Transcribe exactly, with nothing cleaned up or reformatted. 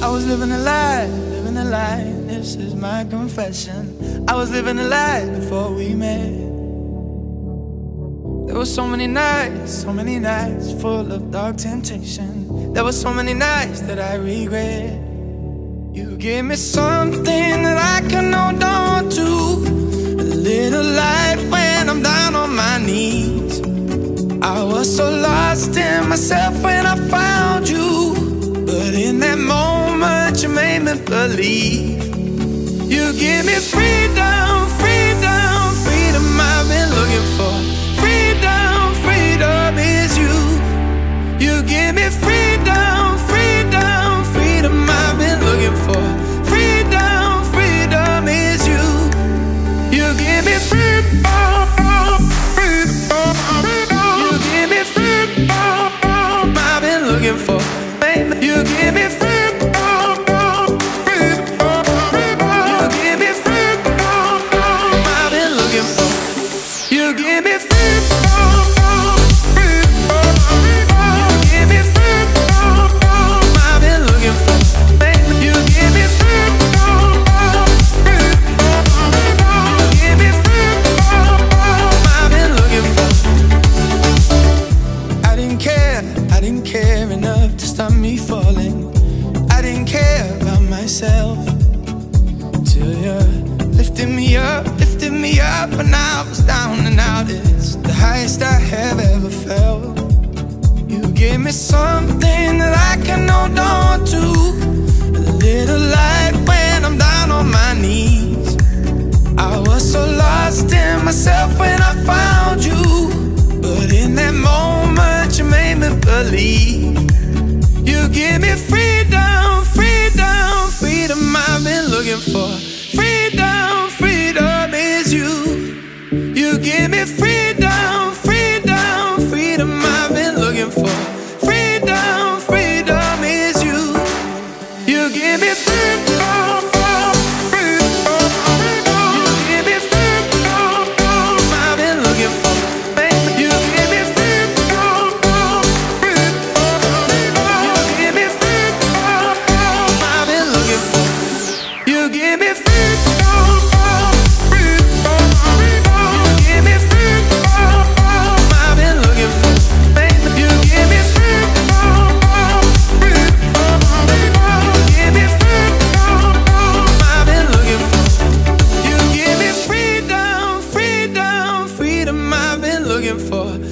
I was living a lie, living a lie, this is my confession. I was living a lie before we met. There were so many nights, so many nights full of dark temptation. There were so many nights that I regret. You gave me something that I can hold on to, a little light when I'm down on my knees. I was so lost in myself when I found you, but in that moment you made me believe. You give me freedom, freedom, freedom I've been looking for. Freedom, freedom is you. You give me freedom, freedom, freedom I've been looking for. Freedom, freedom is you. You give me freedom, freedom, freedom. You give me freedom I've been looking for. Baby, you give me freedom. Till you lifted me up, lifted me up when I was down and out. It's the highest I have ever felt. You gave me something that I can hold on to, a little light when I'm down on my knees. I was so lost in myself when I found you, but in that moment you made me believe. You give me freedom, freedom, freedom I've been looking for. Freedom, freedom is you. You give me freedom, freedom, freedom I've been looking for. Freedom, freedom is you. You give me freedom, freedom, freedom. You give me freedom I've been looking for. You give me freedom, freedom, freedom. You give me freedom I've been looking for. You give me freedom. For